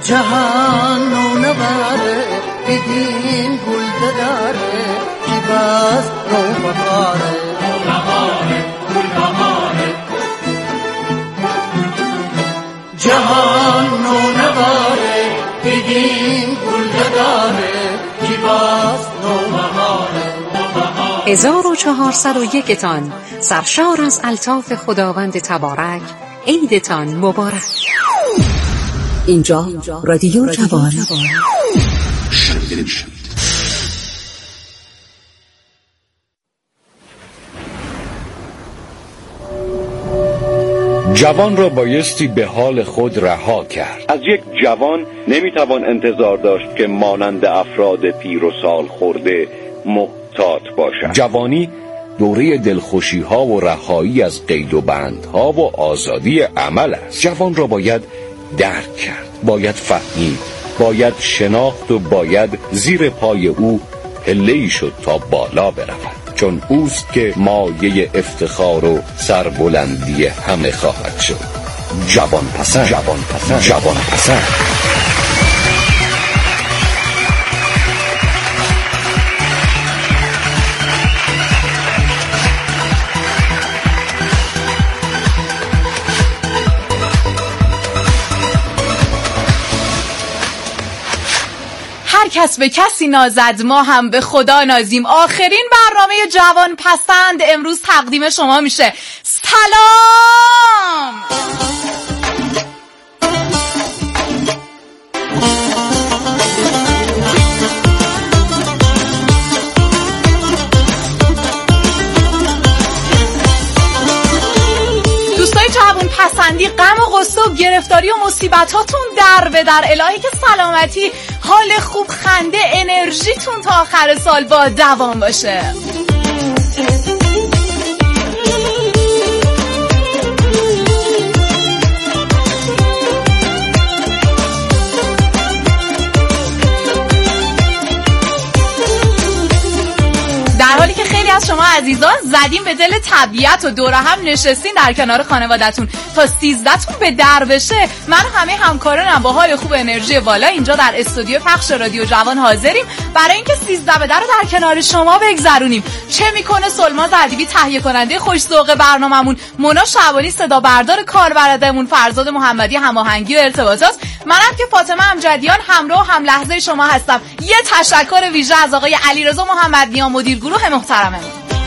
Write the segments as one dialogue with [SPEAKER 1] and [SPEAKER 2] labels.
[SPEAKER 1] جهان نونواره بدین گل داره کی باز نوبهاره جهان نونواره بدین گل داره کی باز نوبهاره
[SPEAKER 2] 1401 تان سرشار از الطاف خداوند تبارک. عیدتان مبارک.
[SPEAKER 3] اینجا رادیو جوان.
[SPEAKER 4] جوان را بایستی به حال خود رها کرد. از یک جوان نمیتوان انتظار داشت که مانند افراد پیر و سال خورده محتاط باشد. جوانی دوره دلخوشی ها و رهایی از قید و بندها و آزادی عمل است. جوان را باید درک کرد، باید فهمید، باید شناخت و باید زیر پای او پله‌ای شد تا بالا برود، چون اوست که مایه افتخار و سربلندی همه خواهد شد. جوان پسند، جوان پسند، جوان پسند.
[SPEAKER 5] کس به کسی نازد، ما هم به خدا نازیم. آخرین برنامه جوان پسند امروز تقدیم شما میشه. سلام. جوان پسندی، غم و غصه و گرفتاری و مصیبتاتون در به در. الهی که سلامتی، حال خوب، خنده، انرژیتون تا آخر سال با دوام باشه. در حالی که خیلی از شما عزیزان زدین به دل طبیعت و دور هم نشستین در کنار خانوادتون تا 13تون به در بشه، من همه همکارانم با حال خوب انرژی بالا اینجا در استودیو پخش رادیو جوان حاضریم برای اینکه 13 به در رو در کنار شما بگذرونیم. چه میکنه سلماز ادیبی تهیه کننده خوش ذوق برنامه‌مون، مونا شعبانی صدا بردار کاربردمون، فرزاد محمدی هماهنگی و ارتباطات، منم که فاطمه امجدیان همراه هم لحظه شما هستم. یه تشکر ویژه از آقای علیرضا محمدنیا مدیر گروه محترممون.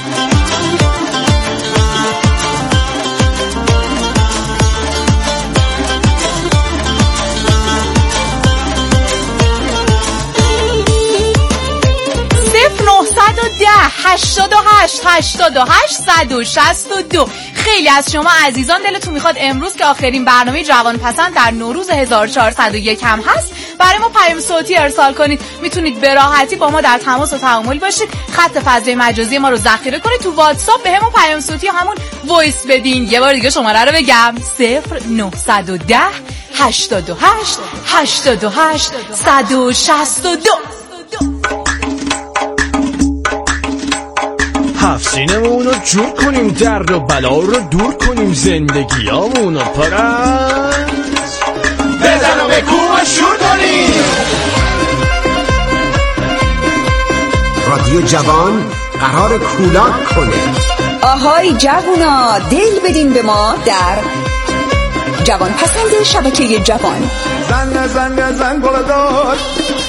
[SPEAKER 5] خیلی از شما عزیزان دلتون میخواد امروز که آخرین برنامه جوان پسند در نوروز 1401 هم هست برای ما پیام صوتی ارسال کنید. میتونید به راحتی با ما در تماس و تعامل باشید. خط فضای مجازی ما رو ذخیره کنید، تو واتساپ به همون پیام صوتی همون وایس بدین. یه بار دیگه شماره رو بگم: 0910 88 88 162.
[SPEAKER 6] هفسینمونو جور کنیم، درد و بلا رو دور کنیم، زندگیامونو پرست بزن و بکو و شور کنیم.
[SPEAKER 7] رادیو جوان قرار کولاک کنه.
[SPEAKER 3] آهای جوونا، دل بدین به ما در جوان پسند شبکه جوان.
[SPEAKER 8] زن زن زن گل دار،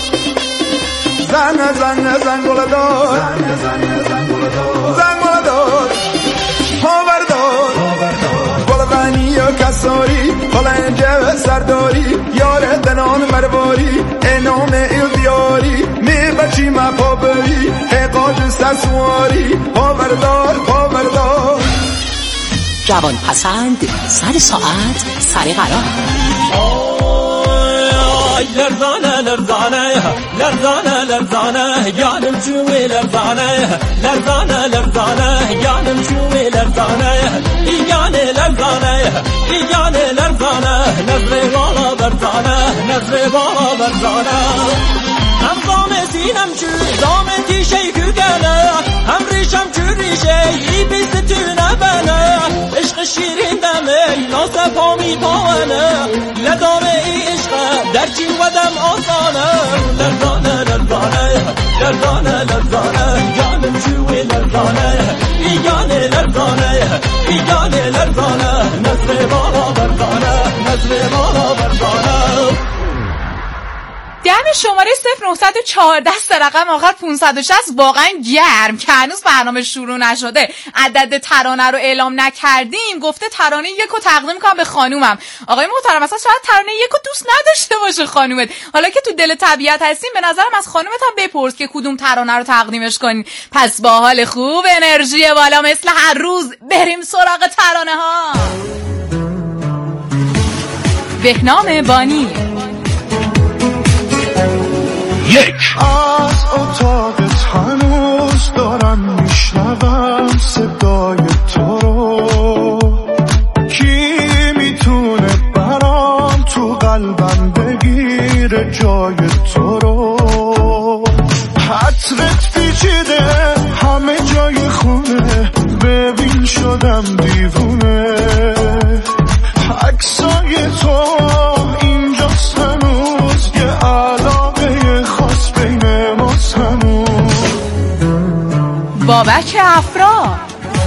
[SPEAKER 8] زن زن زن گل دار، زن گل دار، پاور دار، گل غنی و کساری، قلنجه سرداری، یار دنان مرواری، انام ایدیاری، می بچی ما پابری، اقاج سسواری، پاور دار، پاور دار.
[SPEAKER 3] جوان پسند، سر ساعت، سر قرار.
[SPEAKER 9] لرزانه لرزانه لرزانه لرزانه جانم شوی لرزانه لرزانه لرزانه جانم شوی لرزانه ایجانه لرزانه ایجانه لرزانه نظر والا برزانه نظر والا برزانه هم زام سینم شو زام تیشه کگنه هم ریشم چو ریشه ای بیستونه بنه عشق شیرین دمه ناسه پامی پاونه لداره ای عشق در چی و ایگانه لرزانه نظر بالا بردانه نظر بالا بردانه.
[SPEAKER 5] دم شماره 0914 رقم آخر 560 واقعا گرم که هنوز برنامه شروع نشده. عدد ترانه رو اعلام نکردیم. گفته ترانه یکو تقدیم کنم به خانومم. آقای محترم اصلا شاید ترانه یکو دوست نداشته باشه خانومت. حالا که تو دل طبیعت هستیم به نظرم از خانومت هم بپرس که کدوم ترانه رو تقدیمش کنین. پس با حال خوب انرژی بالا مثل هر روز بریم سراغ ترانه ها. بهنام بانی.
[SPEAKER 8] یک از اتاقت هنوز دارم میشنوم صدای تو رو، کی میتونه برام تو قلبم بگیره جای تو رو. حطرت پیچیده همه جای خونه، ببین شدم دیوونه. عکسای تو اینجاست هنوز، یه علاقه خاص بین ماست هنوز.
[SPEAKER 5] بابک افرا.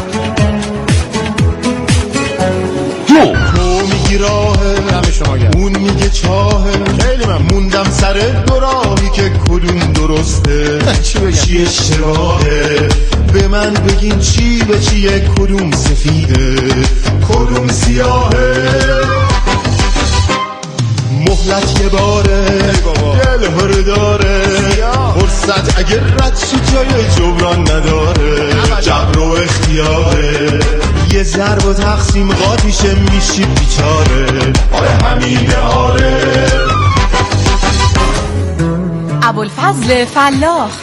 [SPEAKER 8] تو میگی راهه، اون میگه چاهه، خیلی من موندم سر دو راهی که کدوم درسته چی اشتباهه. به من بگین چی به چیه، کدوم سفیده کدوم سیاهه. مهلت یه باره دل هر داره، فرصت اگر رد شد جای جبران نداره. جبر و اختیاره، یه ضرب و تقسیم قاطیشه میشی بیچاره. آره همینه آره.
[SPEAKER 5] ابوالفضل فلاح.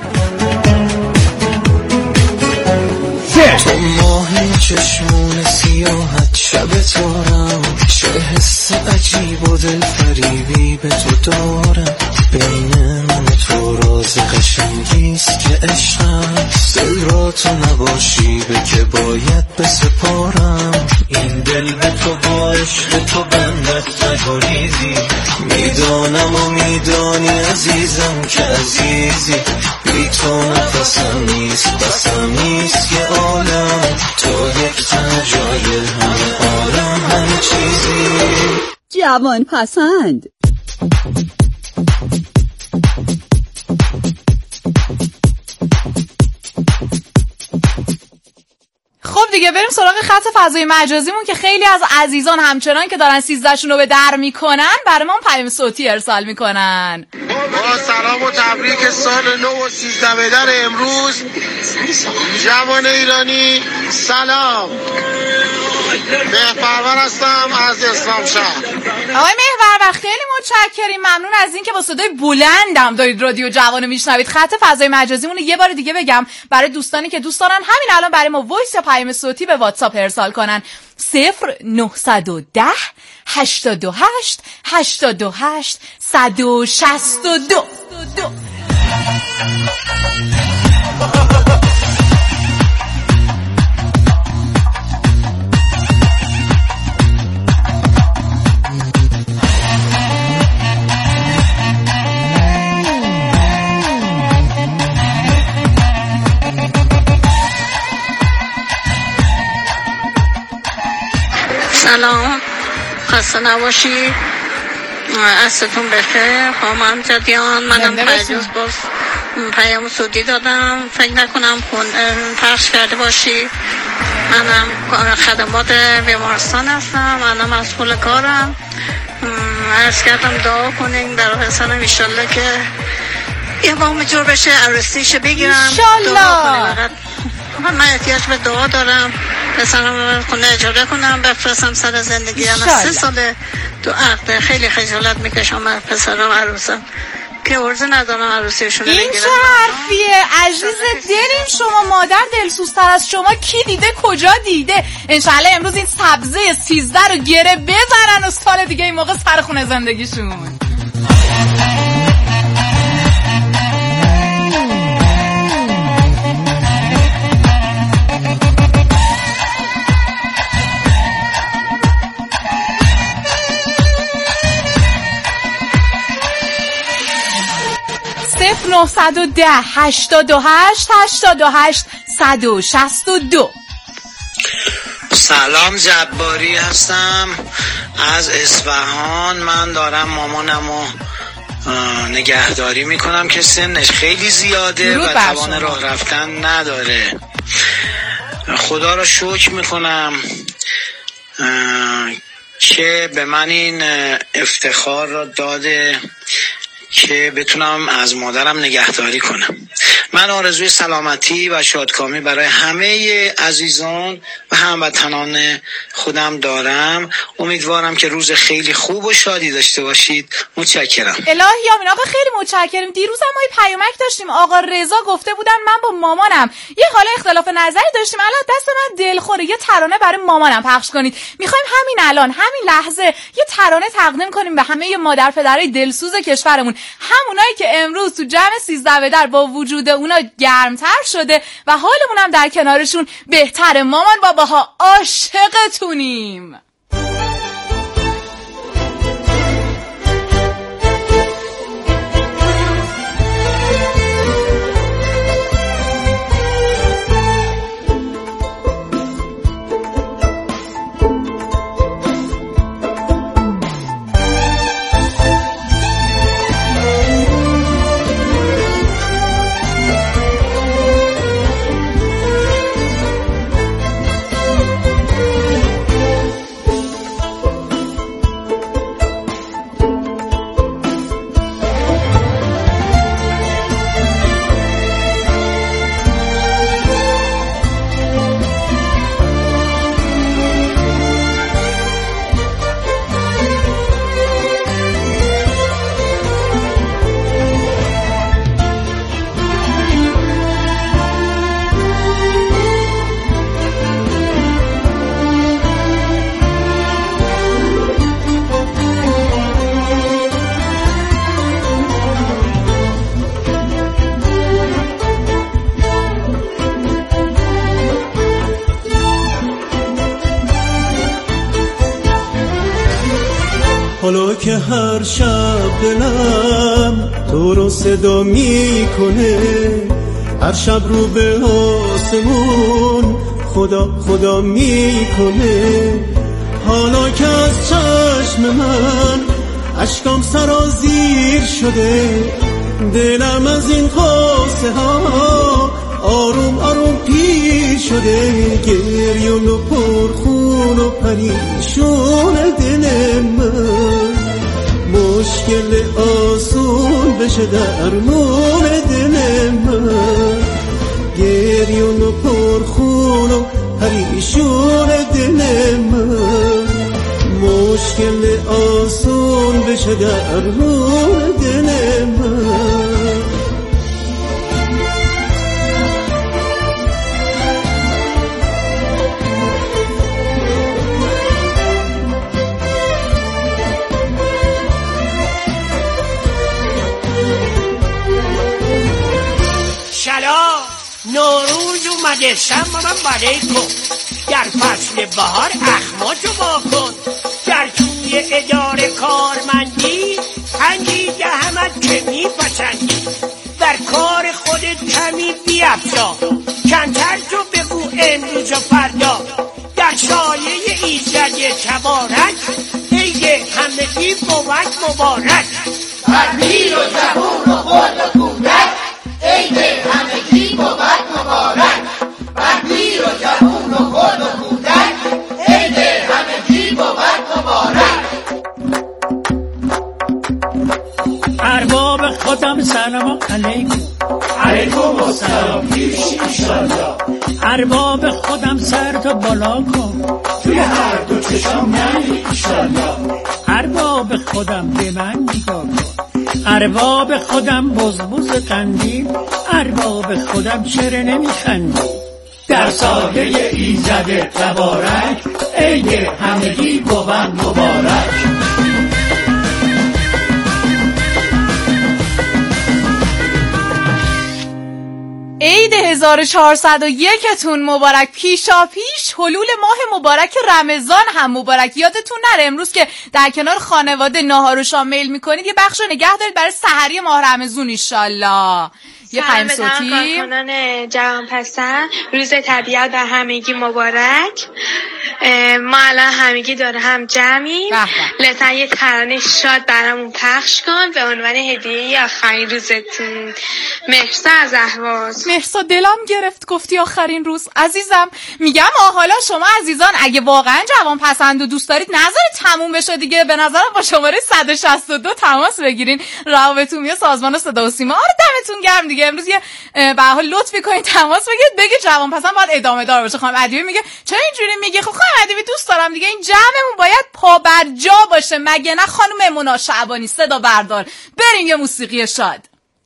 [SPEAKER 10] تو ماهی چشمون سیاحت شب تارم، چه حس عجیب و دل فریبی به تو دارم. بین من تو راز قشنگیست که عشقم، دل را تو نباشی به که باید بسپارم. این دل به تو با عشق تو بندت نگریزی، میدانم و میدانی عزیزم که عزیزی. بی تو نفسم نیست بسم نیست که عالم، تو یک تنها جای همه عالم همه چیزی.
[SPEAKER 3] جوان پسند.
[SPEAKER 5] خب دیگه بریم سراغ خط فضای مجازیمون که خیلی از عزیزان همچنان که دارن 13 شون رو به در میکنن برای ما پیام صوتی ارسال میکنن.
[SPEAKER 11] با سلام و تبریک سال نو و 13 به در امروز. جوان ایرانی سلام. مهرپرور هستم از اسلام شهر.
[SPEAKER 5] آقای مهرپرور خیلی متشکریم، ممنون از این که با صدای بلندم دارید رادیو جوانو میشنوید. خط فضای مجازیمون رو یه بار دیگه بگم برای دوستانی که دوست دارن همین الان برای ما وایس یا پیام صوتی به واتساپ ارسال کنن. 0910 88 88 162.
[SPEAKER 12] سلام، خسته نباشی، عصرتون بخیر. خانم جدیان، منم پیروز باز پیام صوتی دادم، فکر نکنم پخش کرده باشی. منم خدمات بیمارستان هستم، منم مسئول کارم. عرض کردم دعا کنین برای پسرم انشالله که یه وام جور بشه، عروسیش بگیرم.
[SPEAKER 5] انشالله.
[SPEAKER 12] من احتیاج به دعا دارم، پسرم خونه اجاره کنم بفرستم سر زندگی. انا 3 ساله تو عقده، خیلی خجالت میکشم من پسرم عروسم که عرضه ندارم عروسیشون رو بگیرم.
[SPEAKER 5] این چه حرفیه عزیز دلیم؟ شما مادر دلسوزتر از شما کی دیده کجا دیده؟ انشالله امروز این سبزه 13 رو گره بزنن و سال دیگه این موقع سر خونه زندگیشون. صفر 910 88 88 162.
[SPEAKER 13] سلام، جباری هستم از اصفهان. من دارم مامانمو نگهداری میکنم که سنش خیلی زیاده و توان راه رفتن نداره. خدا را شکر میکنم که به من این افتخار را داده که بتونم از مادرم نگهداری کنم. من آرزوی سلامتی و شادکامی برای همه عزیزان و هموطنان خودم دارم. امیدوارم که روز خیلی خوب و شادی داشته باشید. متشکرم.
[SPEAKER 5] الهی آمین. آقا خیلی متشکرم. دیروز هم ما یه پیامک داشتیم، آقا رضا گفته بودن من با مامانم یه حالا اختلاف نظری داشتیم، الان دست من دلخوره، یه ترانه برای مامانم پخش کنید. میخوایم همین الان همین لحظه یه ترانه تقدیم کنیم به همه مادر پدرای دلسوز کشورمون، همونایی که امروز تو جمع 13 به در با وجود اونا گرمتر شده و حالمون هم در کنارشون بهتره. مامان باباها عاشقتونیم.
[SPEAKER 9] حالا که هر شب دلم تو رو صدا میکنه، هر شب رو به آسمون خدا خدا میکنه، حالا که از چشم من اشکام سرازیر شده، دلم از این قصه ها آروم آروم پیر شده، گریون و پرخون و پریشون دل من، مشکل آسون بشه درمون دل من، گریون و پرخون و پریشون دل من، مشکل آسون بشه درمون دل من.
[SPEAKER 14] نوروز اومده، سلام علیکم. در فصل بهار اخماتو واکن، در توی اداره کارمندی پنجی دهمت که میپسندی، در کار خودت کمی بیفزا، کمتر جو بگو امروز و فردا، در سایه ایزد تبارک عید همگی بود مبارک.
[SPEAKER 1] بر پیر و جوون و خرد و کودک عید همگی بود مبارک. بر پیر و جوون و خرد و کودک عید همگی بود مبارک.
[SPEAKER 14] ارباب خودم سلام علیکم.
[SPEAKER 1] علیکم السلام پیش ایشالله.
[SPEAKER 14] ارباب خودم سرتو بالا کن،
[SPEAKER 1] توی هر دو چشم یعنی ایشالله.
[SPEAKER 14] ارباب خودم به من نگاه کن، ارباب خودم بزبز قندیل، ارباب خودم چرا نمیخندی،
[SPEAKER 1] در سایه ایزد تبارک عید همگی بود مبارک.
[SPEAKER 5] عید 1401تون مبارک. پیشا پیش حلول ماه مبارک رمضان هم مبارک. یادتون نره امروز که در کنار خانواده ناهار و شام میل میکنید یه بخش رو نگه دارید برای سحری ماه رمضان ایشالله. یه پیام صوتی.
[SPEAKER 15] کارکنان جوانپسند، روز طبیعت و همگی مبارک. ما الان همگی داره هم جمعیم. لطفا یه ترانه شاد برامون پخش کن به عنوان هدیه آخرین روزتون. مهرسا از اهواز.
[SPEAKER 5] مهرسا دلم گرفت گفتی آخرین روز. عزیزم میگم حالا شما عزیزان اگه واقعا جوانپسند و دوست دارید نذارید تموم بشه دیگه، به نظرم با شماره 162 تماس بگیرین. روابط سازمان صدا و سیما. آره دمتون گرم دیگه. امروز یه به هر حال لطفی کنین تماس بگید جوانپسند باید ادامه دار باشه. خانم ادیبی میگه چرا اینجوری میگی؟ خب خانم ادیبی دوست دارم دیگه، این جمعمون باید پابرجا باشه مگه نه خانم امونا شعبانی؟ صدا بردار بریم یه موسیقی شاد.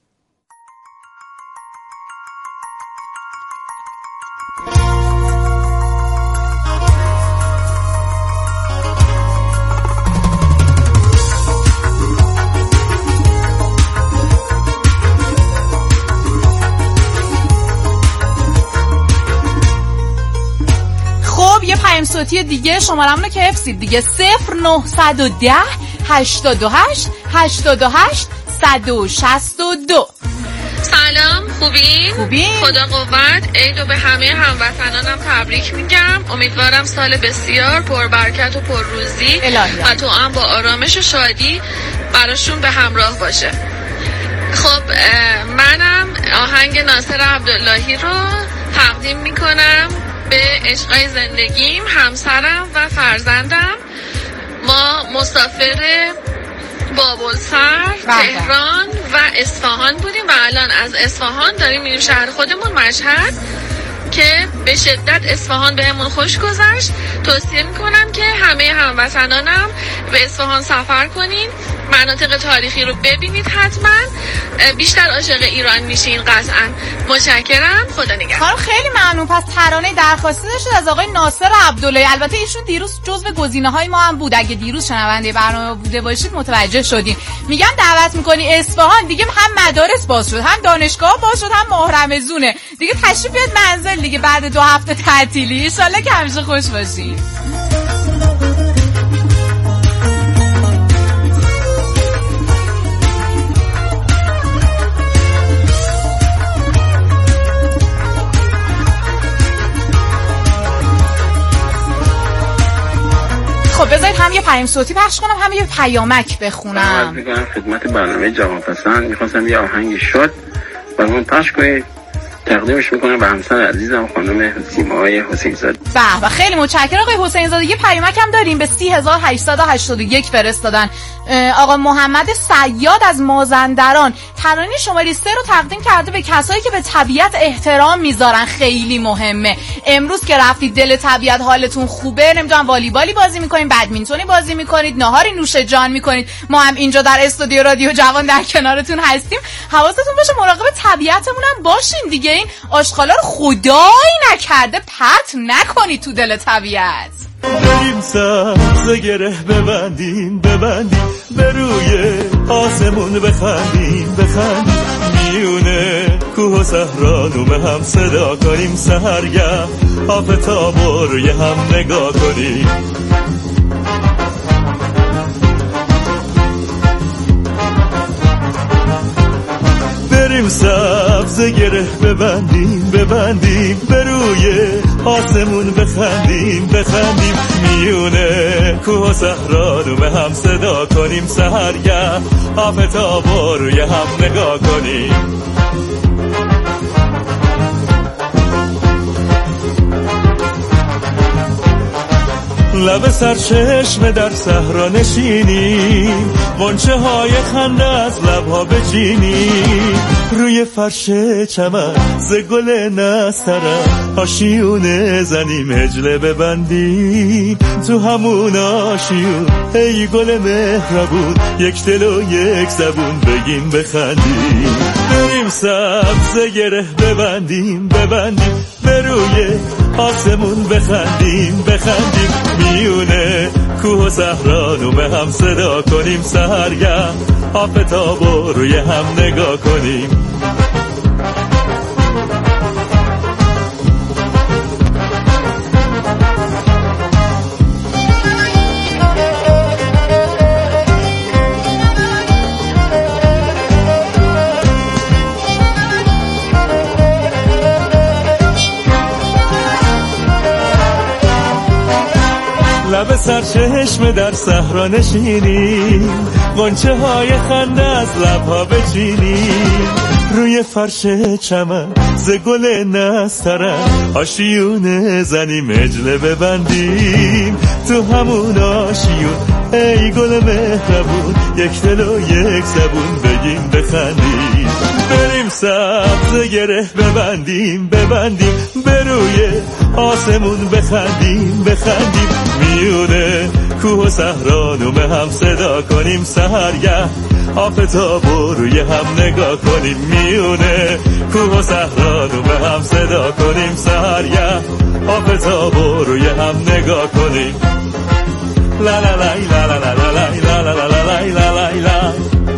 [SPEAKER 5] یه پیام صوتی دیگه شماره‌مون که حفظید دیگه 0910 88 88 162.
[SPEAKER 16] سلام، خوبین؟ خدا قوت. عیدو به همه هموطنانم تبریک میگم. امیدوارم سال بسیار پربرکت و پرروزی و تو هم با آرامش و شادی براشون به همراه باشه. خب منم آهنگ ناصر عبداللهی رو تقدیم میکنم به عشقای زندگیم، همسرم و فرزندم. ما مسافر بابلسر، تهران و اصفهان بودیم و الان از اصفهان داریم میریم شهر خودمون مشهد که به شدت اصفهان بهمون خوش گذشت. توصیه میکنم که همه هموطنانم به اصفهان سفر کنین، مناطق تاریخی رو ببینید حتما، بیشتر عاشق ایران میشین قطعا. متشکرم، خدا نگهدار.
[SPEAKER 5] خیلی ممنون. پس ترانه درخواسته داشتید از آقای ناصر عبداللهی. البته ایشون دیروز جزو گزینه‌های ما هم بود، اگه دیروز شنونده برنامه بوده باشید متوجه شدین. میگم دعوت میکنی اصفهان دیگه، هم مدارس باز شد، هم دانشگاه باز شد، هم ماه رمضونه دیگه. تشریف بیاد منزل دیگه بعد 2 هفته تعطیلی. ان شاءالله که همیشه خوش باشین. خب بذارید هم یه پیام صوتی پخش کنم هم یه پیامک بخونم.
[SPEAKER 17] میگم خدمت برنامه جوانپسند میخواستم یه آهنگ شاد برامون پخش کنید. تقدیمش میکنم به همسر عزیزم خانم سیمای حسین زاده.
[SPEAKER 5] و خیلی متشکرم آقای حسین زاده. یه پیامک هم داریم به 30881 فرستادن. آقا محمد صیاد از مازندران ترانه شماره 3 رو تقدیم کرده به کسایی که به طبیعت احترام میذارن. خیلی مهمه. امروز که رفتید دل طبیعت حالتون خوبه، نمیدونم والیبالی بازی میکنید، بدمینتونی بازی میکنید، ناهاری نوش جان میکنید، ما هم اینجا در استودیو رادیو جوان در کنارتون هستیم. حواستون باشه مراقب طبیعتمون هم باشین دیگه. این آشغالا رو خدایی نکرده پرت نکنید تو دل طبیعت.
[SPEAKER 18] بریم سبز گره ببندیم به روی آسمون بخندیم میونه کوه و صحرا نومه هم صدا کنیم، سحرگه آفتاب روی هم نگاه کنیم. بریم سبز گره ببندیم به روی آسمون بخندیم میونه کوه و صحرا نومه هم صدا کنیم، سحرگه آفتاب روی هم نگاه کنیم. لب سرچشمه در صحرا نشینیم، غنچه های خنده از لبها بچینیم، روی فرش چمن ز گل نسترن آشیونه زنیم، هجله ببندیم تو همون آشیون، ای گل مهربون یک دل و یک زبون بگیم بخندیم. بریم سبز گره ببندیم به روی آسمون بخندیم میونه کوه و صحرا نومه هم صدا کنیم، سحرگه آفتاب روی هم نگاه کنیم. سرچشمه در صحرا نشینیم، غنچه های خنده از لبها بچینیم، روی فرش چمن ز گل نسترن آشیونه زنیم اجله ببندیم، تو همون آشیون ای گل مهربون یک دل و یک زبون بگیم بخندیم، بریم سبز گره ببندیم به روی آسمون بخندیم میونه کوه و صحرا نومه هم صدا کنیم، سحرگه آفتاب و روی هم نگاه کنیم، میونه کوه و صحرا نومه هم صدا کنیم، سحرگه آفتاب و روی هم نگاه کنیم. لا لا لا لا لا لا لا لا لا لا لا لا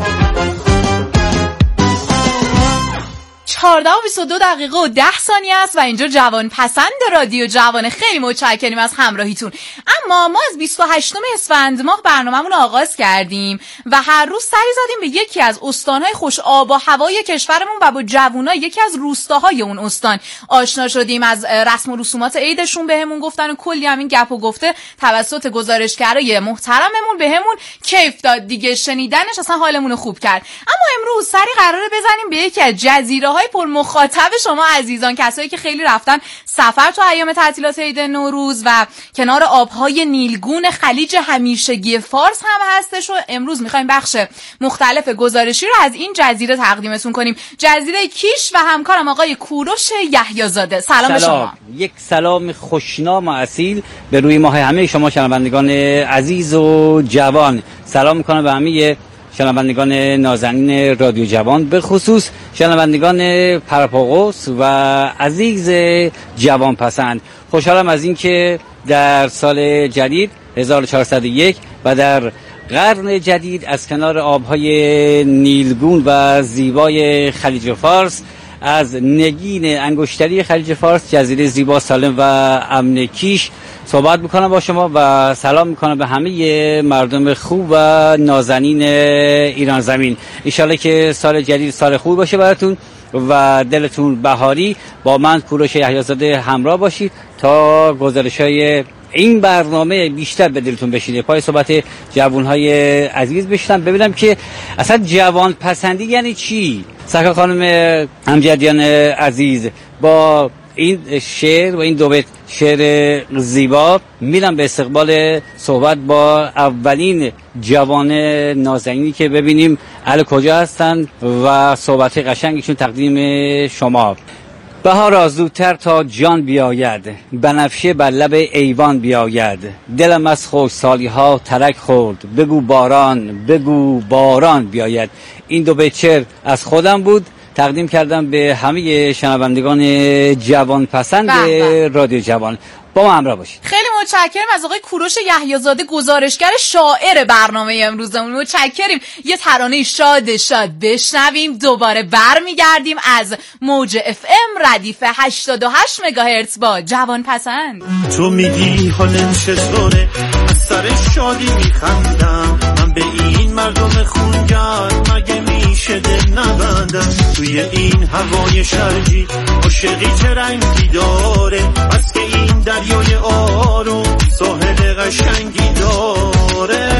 [SPEAKER 5] 14:22 و 10 ثانیه است و اینجا جوان پسند رادیو جوان. خیلی متشکریم از همراهیتون. اما ما از 28 اسفند ماه برنامه‌مون آغاز کردیم و هر روز سری زدیم به یکی از استان‌های خوش آب و هوای کشورمون و با جوونا یکی از روستاهای اون استان آشنا شدیم. از رسم و رسومات عیدشون بهمون گفتن و کلی همین گپ و گفته توسط گزارشگرای محترممون بهمون کیف داد دیگه، شنیدنش اصلا حالمون رو خوب کرد. اما امروز سری قراره بزنیم به یکی از جزیره‌های پر مخاطب شما عزیزان، کسایی که خیلی رفتن سفر تو ایام تعطیلات عید نوروز و کنار آبهای نیلگون خلیج همیشگی فارس هم هستش و امروز میخوایم بخش مختلف گزارشی رو از این جزیره تقدیمتون کنیم. جزیره کیش و همکارم آقای کوروش یحیی‌زاده. سلام به شما.
[SPEAKER 19] یک سلام خوشنام و اصیل به روی ماه همه شما شنوندگان عزیز و جوان. سلام میکنم به همه شنوندگان نازنین رادیو جوان، به خصوص شنوندگان پرپاقوس و عزیز جوان پسند. خوشحالم از این که در سال جدید 1401 و در قرن جدید از کنار آبهای نیلگون و زیبای خلیج فارس، از نگین انگشتری خلیج فارس، جزیره زیبا سالم و امن کیش صحبت میکنم با شما و سلام میکنم به همه مردم خوب و نازنین ایران زمین. انشالله که سال جدید سال خوب باشه براتون و دلتون بهاری. با من کوروش یحیی‌زاده همراه باشید تا گزارش‌های این برنامه بیشتر به دلتون بشینه. پای صحبت جوانهای عزیز بشینم ببینم که اصلا جوان پسندی یعنی چی. سرکار خانم امجدیان عزیز، با این شعر و این دو بیت شعر زیبا میرم به استقبال صحبت با اولین جوان نازنینی که ببینیم اهل کجا هستن و صحبت قشنگشون تقدیم شما. بهار زودتر تا جان بیاید، بنفشه بر لب ایوان بیاید، دلم از خوشحالی ها ترک خورد، بگو باران بیاید. این دو بیت شعر از خودم بود، تقدیم کردم به همه شنوندگان جوان پسند رادیو جوان. با ما همراه باشید.
[SPEAKER 5] خیلی متشکرم از آقای کوروش یحیی‌زاده، گزارشگر شاعر برنامه امروزمون. متشکریم. یه ترانه شاد بشنویم، دوباره برمیگردیم از موج FM ردیف 88 مگاهرتز با جوان پسند.
[SPEAKER 9] تو میگی حالم چطوره، از سر شادی میخندم، من به این مردم خونگرم مگه میشه دل نبندم، توی این هوای شرجی عاشقی چه رنگی داره، بس که این دریای آروم ساحل قشنگی داره.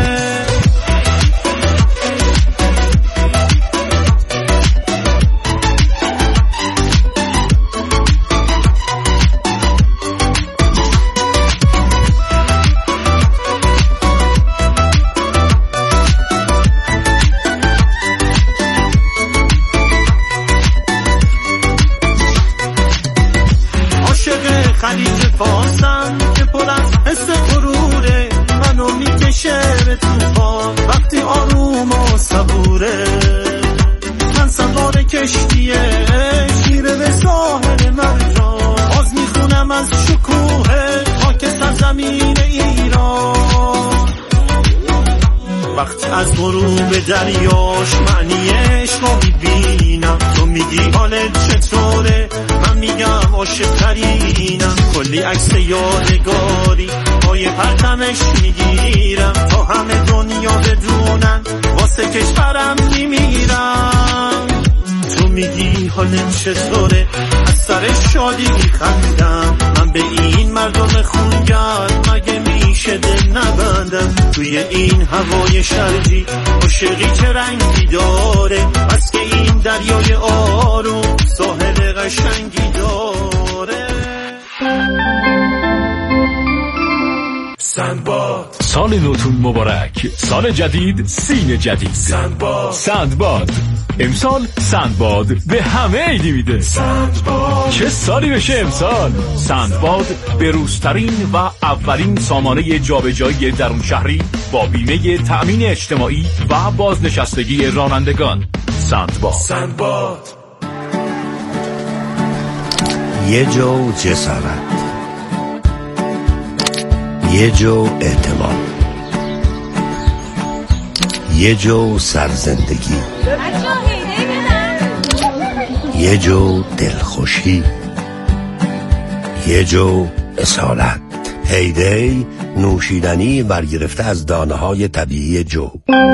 [SPEAKER 9] خلیج فارسم که پر از حس غروره، منو میکشه به طوفان وقتی آروم و صبوره، من سوار کشتیه شیره به ساحل مرجان، باز میخونم از شکوه خاک سرزمین ایران، وقتی از غروب دریاش معنی عشق رو میبینم، تو میگی حالت چطوره، من میگم عاشق ترینم، کلی عکس یادگاری پای پرتمش میگیرم، تا همه دنیا بدونن واسه کشورم میمیرم، تو میگی حالت چطوره، از سر شادی میخندم. من به این مردم خونگرد مگه میشه دل نبندم؟ توی این هوای شرجی عاشقی چه رنگی داره؟ بس که این دریای آروم ساحل قشنگی داره.
[SPEAKER 18] سندباد، سال نوتون مبارک، سال جدید، سین جدید. سندباد امسال سندباد به همه عیدی میده. سندباد چه سالی بشه امسال. سندباد به روزترین و اولین سامانه جابجایی درون شهری با بیمه تأمین اجتماعی و بازنشستگی رانندگان. سندباد.
[SPEAKER 7] یه جو جسارت، یه جو اعتماد، یه جو سرزندگی، یه جو دلخوشی، یه جو اصالت. هیدی نوشیدنی برگرفته از دانه های طبیعی جو.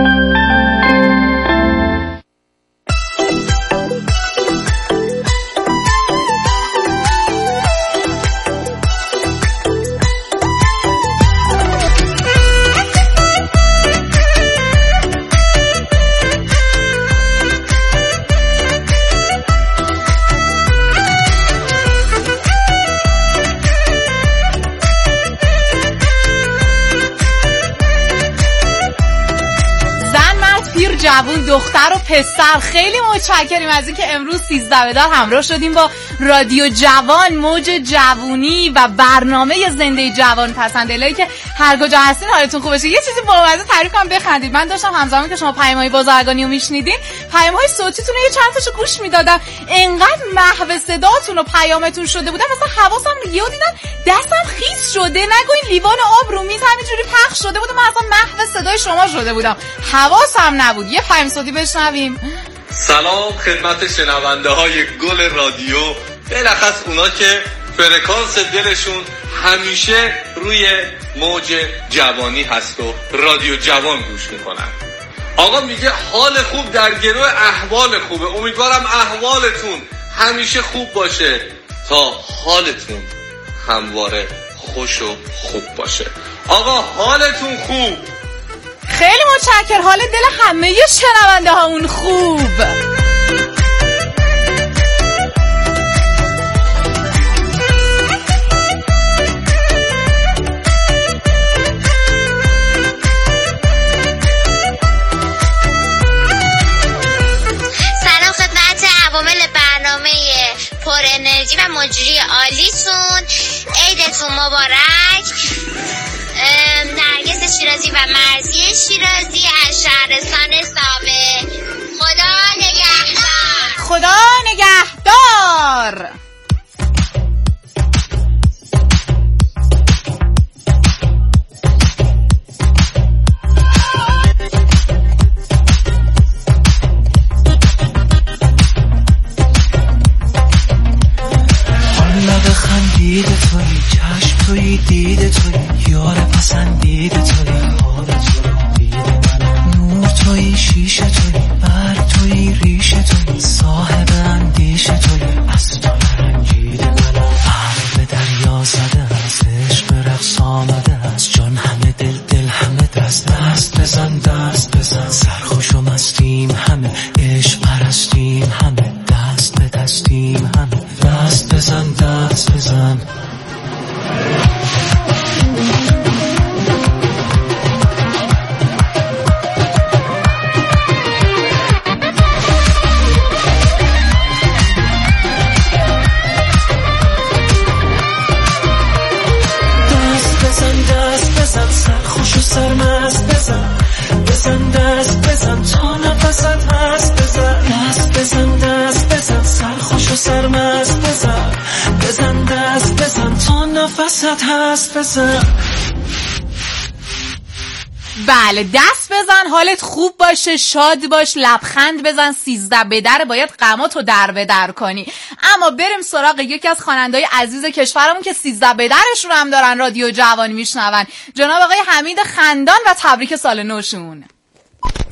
[SPEAKER 5] جوون، دختر و پسر، خیلی متشکریم از اینکه امروز 13 بدار همراه شدیم با رادیو جوان، موج جوونی و برنامه زنده جوان پسندلایی که هر کجا هستین حالتون خوب باشه. یه چیزی بامزه تعریف کنم بخندید. من داشتم همزمان که شما پیام‌های بازرگانی رو میشنیدین، پیام‌های صوتیتون رو یه چند تاشو گوش میدادم، انقدر محو صداتون و پیامتون شده بودم مثلا حواسم یهو دیدم دستم خیس شده، نگوین لیوان آب رو میز همینجوری پخش شده بود، من اصلا محو صدای شما شده بودم، حواسم نبود. یه پیام صوتی بشنویم.
[SPEAKER 20] سلام خدمت شنونده های گل رادیو، بالاخص اونا که فرکانس دلشون همیشه روی موج جوانی هست و رادیو جوان گوش میکنن. آقا میگه حال خوب در گروه احوال خوبه. امیدوارم احوالتون همیشه خوب باشه تا حالتون همواره خوش و خوب باشه. آقا حالتون خوب.
[SPEAKER 5] خیلی متشکر. حال دل همه شنونده هامون خوب.
[SPEAKER 21] سلام خدمت عوامل برنامه پر انرژی و مجری عالیتون. عیدتون مبارک. نرگس شیرازی و مرزی شیرازی از شهرستان ساوه. خدا نگهدار.
[SPEAKER 5] خدا نگهدار.
[SPEAKER 10] حالا بخندید توی چشم توی دید توی یار پسندید توی خواب توی دید من نور توی شیشه توی برگ توی ریشه توی صاحب اندیشه توی از تو رنجید من عرب به دریا زده از عشق به رقص آمده از جان همه دل همه دست بزن دست بزن سرخوش و مستیم همه عشق پرستیم همه دست به دستیم همه دست بزن دست بزن. سرخوش و سرمست بزن بزن دست بزن تا نفست هست بزن دست بزن دست بزن سرخوش و سرمست بزن بزن دست بزن تا نفست هست بزن.
[SPEAKER 5] بله دست بزن، حالت خوب باشه، شاد باش، لبخند بزن. 13 بدر باید غماتو در به در کنی. اما بریم سراغ یکی از خواننده‌های عزیز کشورمون که 13 بدرشون هم دارن رادیو جوان میشنون، جناب آقای حمید خندان و تبریک سال نوشون.